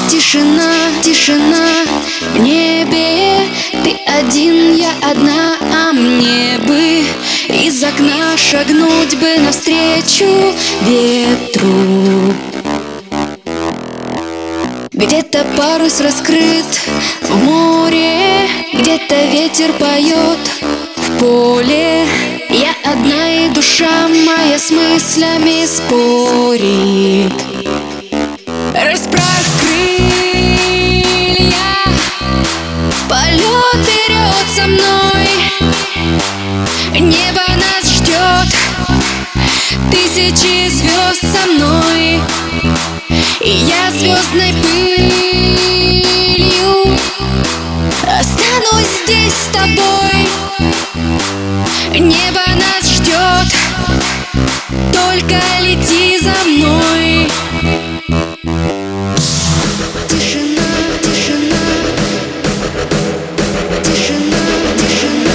Тишина, тишина в небе. Ты один, я одна, а мне бы из окна шагнуть бы навстречу ветру. Где-то парус раскрыт в море, где-то ветер поет в поле. Я одна, и душа моя с мыслями спорит. Расправь крылья, полет вперед со мной. Небо нас ждет, тысячи звезд со мной. И я звездной пылью останусь здесь с тобой. Небо нас ждет, только лети за мной. Тишина, тишина, тишина, тишина.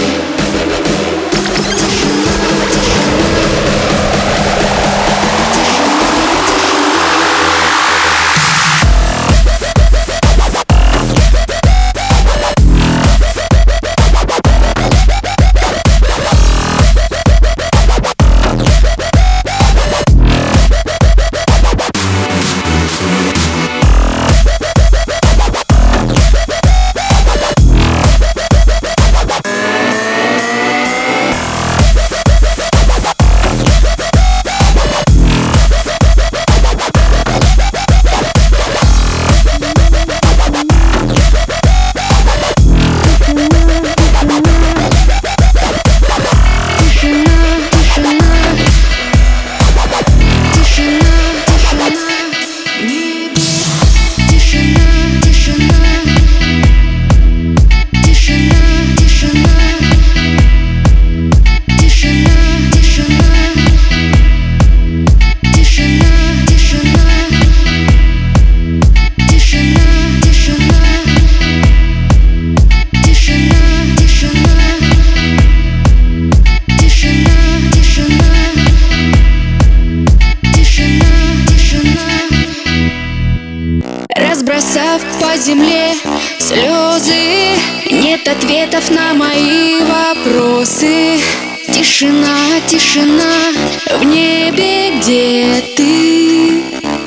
Разбросав по земле слезы, нет ответов на мои вопросы. Тишина, тишина в небе, где ты?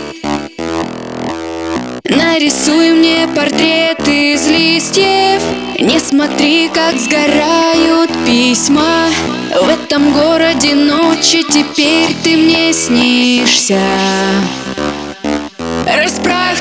Нарисуй мне портрет из листьев. Не смотри, как сгорают письма. В этом городе ночи теперь ты мне снишься. Расправь